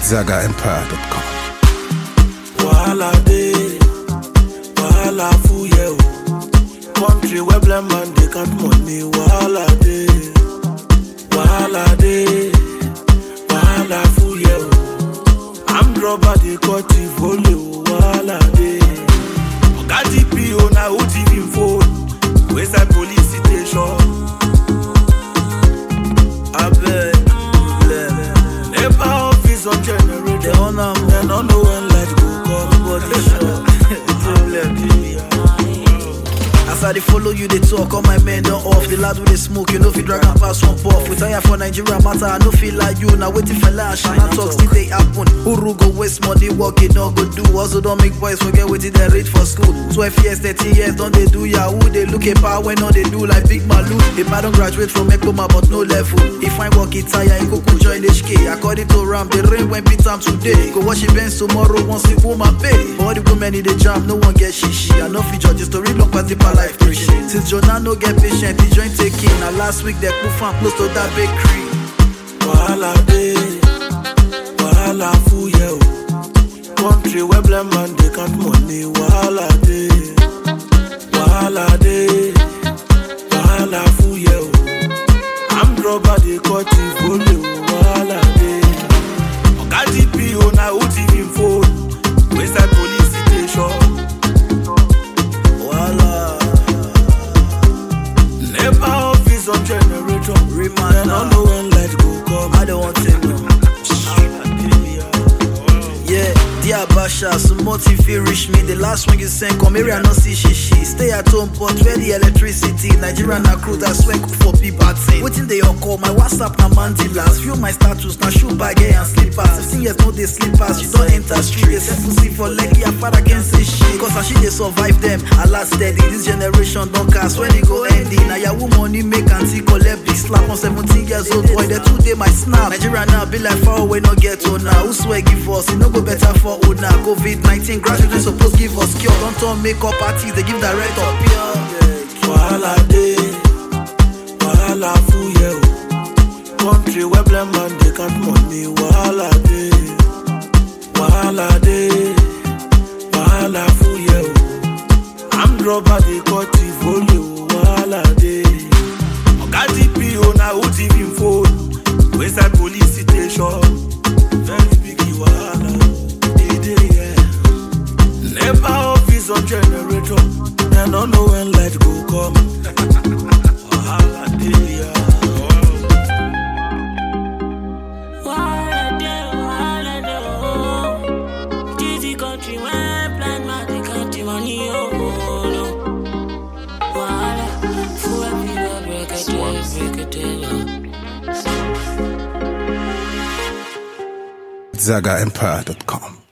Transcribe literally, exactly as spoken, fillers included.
Zaga Empire dot com. Wahala dey, wahala full yeah. Country where blind man they count money. Wahala dey, wahala dey, wahala full yeah. I'm rubber they cut the volume. Wahala dey. Oga T P O na who T V phone. Where's that police station? I beg, never office on generator. They don't know, they don't know when light go come. But they sure. As I dey follow you, they talk, all my men don't off. The lad with the smoke, you know if you drag and pass one puff. We tire for Nigeria matter, I no feel like you. Now waiting for lash, and I talk, still they happen. Uru go waste money, work it, no go do. Also don't make boys forget what they read for school. twelve years, thirteen years, don't they do Yahoo? They look at power when all they do like Big Malu. If I don't graduate from Ekpoma but no level, if I work it tire, you go go join H K. According to Ram, the rain went beat time today. Go watch it Benz tomorrow, once the woman pay. All the women in the jam, no one get shishi. I know feature the story long past the life preaching. Since Jonah no get patient, the joint taking. Now last week they put fan close to that bakery. Wahala dey, wahala full yeah. Country where blind man they count money. Wahala dey, wahala dey, wahala full yeah. I'm rubber they cut the volume. Wahala dey. Oga T P O na who T V phone. Where's that police station? Never office on generator. Remind I don't know when light go come. I don't want to know. Yeah, dear Basha, some motive reach me. The last one you sent, come here, I no see she she. Stay at home, but where the electricity. Nigeria na crew that swear cook for people. Waiting they all call my WhatsApp na mandilas. View my status na shoe bag and slippers. fifteen years no they slippers. You don't enter street. They say pussy for leggy. Your father can't say shit. Cause as she they survive them, I last steady. This generation don't cast when they go ending. Now your money make and see collect big slap on seventeen years old boy. They two day my snap. Nigeria now be like far away, no get to now. Who swear give us? It no go better for old now. COVID nineteen graduates supposed give us cure. Don't turn makeup artists, they give direct up here. Wahala dey, wahala full yeah. Country where blind man they count money. Wahala dey, wahala dey, wahala full yeah. I'm rubber they cut the volume. Wahala dey. Oga T P O na who T V phone. Where's that police station? Very big wahala. Dey dey yeah. Never office on generator. I don't know when light go come. Wahala dey yeah. Wahala dey, wahala dey, oh. This the country where blind man they count the money, oh no. Wahala, full everywhere, break it down, break it down. Zaga Empire dot com.